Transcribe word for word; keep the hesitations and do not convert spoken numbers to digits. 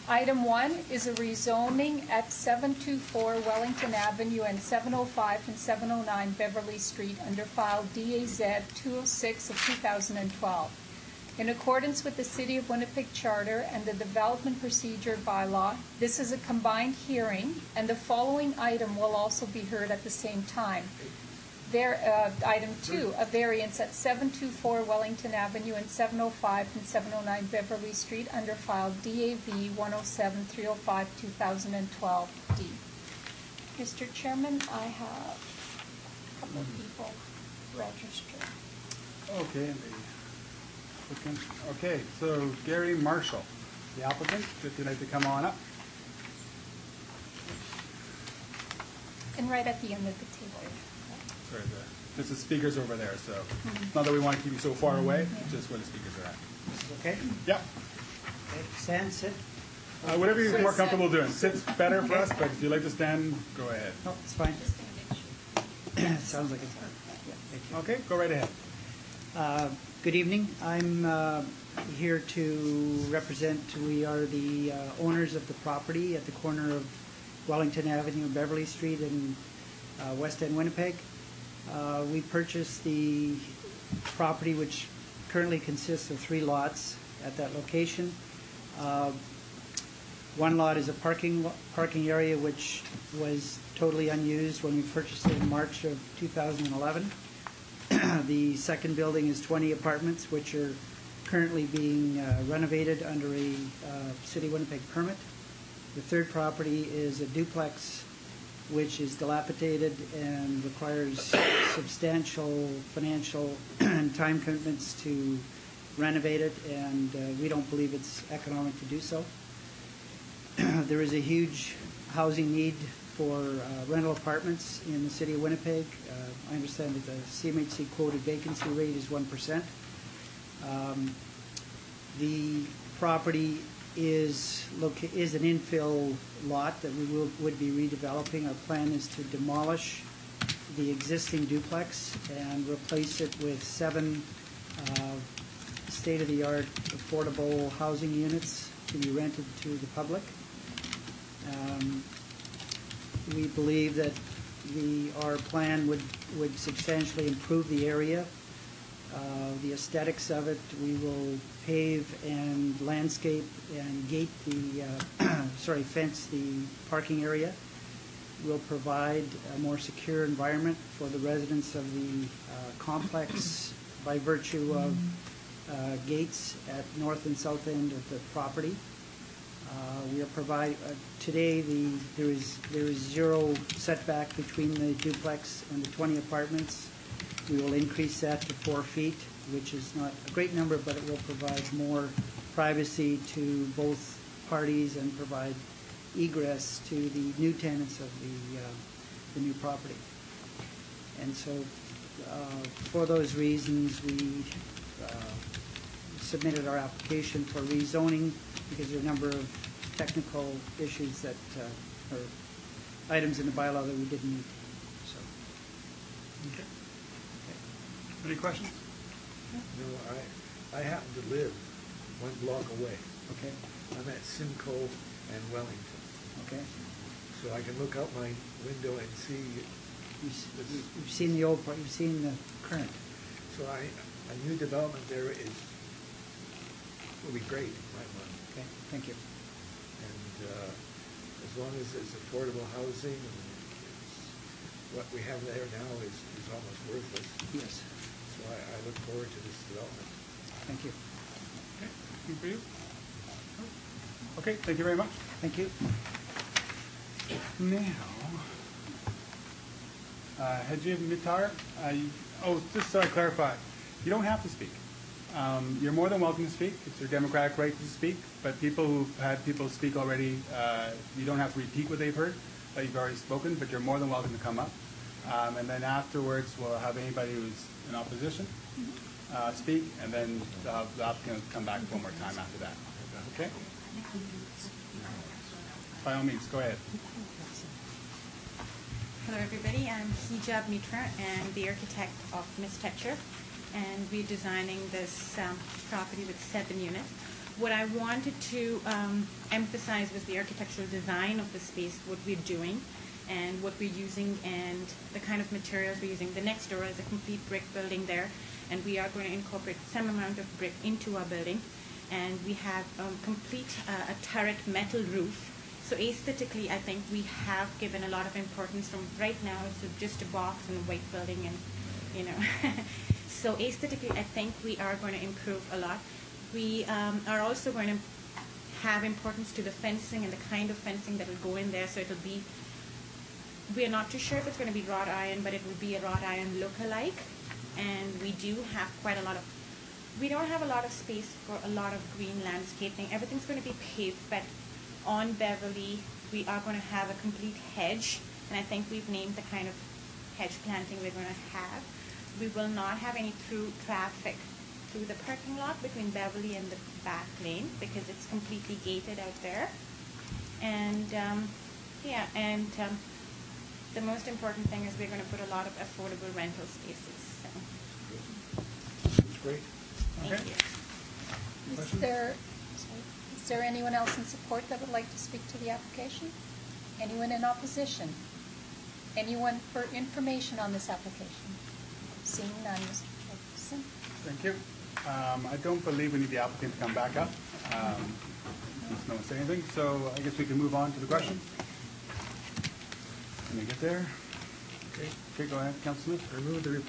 Item one is a rezoning at seven two four Wellington Avenue and seven oh five and seven oh nine Beverly Street under file D A Z two oh six of two thousand twelve. In accordance with the City of Winnipeg Charter and the Development Procedure Bylaw, this is a combined hearing, and the following item will also be heard at the same time. There, uh, item two, a variance at seven two four Wellington Avenue and seven oh five and seven oh nine Beverly Street under file D A V one oh seven three oh five two thousand twelve D. Mister Chairman, I have a couple of people registered. Okay, the okay, so Gary Marshall, the applicant, if you'd like to come on up. And right at the end of the table. Sorry, the, there's the speakers over there, so Mm-hmm. not that we want to keep you so far away, Yeah. just where the speakers are at. This is okay? Yeah, Okay, stand, sit. uh, whatever you're Sit, more sit. comfortable doing. Sit's better for us, but if you like to stand, go ahead. No, it's fine. Sounds like it's, yeah, thank you. Okay, go right ahead. Uh, Good evening. I'm uh, here to represent, we are the uh, owners of the property at the corner of Wellington Avenue and Beverly Street in uh, West End, Winnipeg. Uh, We purchased the property, which currently consists of three lots at that location. Uh, One lot is a parking lo- parking area which was totally unused when we purchased it in March of two thousand eleven. The second building is twenty apartments, which are currently being uh, renovated under a uh, City of Winnipeg permit. The third property is a duplex, which is dilapidated and requires substantial financial and time commitments to renovate it, and uh, we don't believe it's economic to do so. There is a huge housing need for uh, rental apartments in the City of Winnipeg. Uh, I understand that the C M H C quoted vacancy rate is one percent. Um, the property is loca- is an infill lot that we will, would be redeveloping. Our plan is to demolish the existing duplex and replace it with seven uh, state-of-the-art affordable housing units to be rented to the public. Um, we believe that the our plan would would substantially improve the area, uh, the aesthetics of it. We will pave and landscape and gate the uh, sorry fence the parking area. We'll provide a more secure environment for the residents of the uh, complex by virtue of uh, gates at north and south end of the property. Uh, we are provide uh, today. The there is there is zero setback between the duplex and the twenty apartments. We will increase that to four feet, which is not a great number, but it will provide more privacy to both parties and provide egress to the new tenants of the uh, the new property. And so, uh, for those reasons, we uh, submitted our application for rezoning, because there are a number of technical issues that, uh, or items in the bylaw that we didn't meet. So, Okay. Any questions? No, I, I happen to live one block away. okay, I'm at Simcoe and Wellington, okay. so I can look out my window and see. You've, s- you've seen the old part. You've seen the current. So I, a new development there is will be great in my mind. Okay, thank you. And uh, as long as there's affordable housing, and it's, what we have there now is, is almost worthless. Yes, So I, I look forward to this development. thank you. Okay. Anything for you? Okay. Thank you very much. Thank you. Now, uh, Haji Mitar, uh, you, oh, just so I clarify, you don't have to speak. Um, you're more than welcome to speak. It's your democratic right to speak. But people who've had people speak already, uh, you don't have to repeat what they've heard. Uh, you've already spoken, but you're more than welcome to come up. Um, and then afterwards, we'll have anybody who's in opposition uh, speak, and then the, the applicant will come back one more time after that. Okay? By all means, go ahead. Hello everybody, I'm Hijab Mitra and the architect of Miss Tetcher, and we're designing this um, property with seven units. what I wanted to um, emphasize was the architectural design of the space, what we're doing, and what we're using, and the kind of materials we're using. The next door is a complete brick building there, and we are going to incorporate some amount of brick into our building. And we have um, complete uh, a turret metal roof. So aesthetically, I think we have given a lot of importance from right now to just a box and a white building, and you know. So aesthetically, I think we are going to improve a lot. We um, are also going to have importance to the fencing and the kind of fencing that will go in there. So it'll be, we're not too sure if it's going to be wrought iron, but it will be a wrought iron look-alike. And we do have quite a lot of, we don't have a lot of space for a lot of green landscaping. Everything's going to be paved, but on Beverly, we are going to have a complete hedge. And I think we've named the kind of hedge planting we're going to have. We will not have any through traffic through the parking lot between Beverly and the back lane because it's completely gated out there. And um, yeah, and um, the most important thing is we're going to put a lot of affordable rental spaces. So. That's great. Thank Okay. you. Is there, sorry, is there anyone else in support that would like to speak to the application? Anyone in opposition? Anyone for information on this application? Seeing none, Mister Ferguson. Thank you. Um, I don't believe we need the applicant to come back up. Um, unless no one say anything. So I guess we can move on to the question. Can we get there? Okay. Okay, go ahead, Councilor Smith. I move the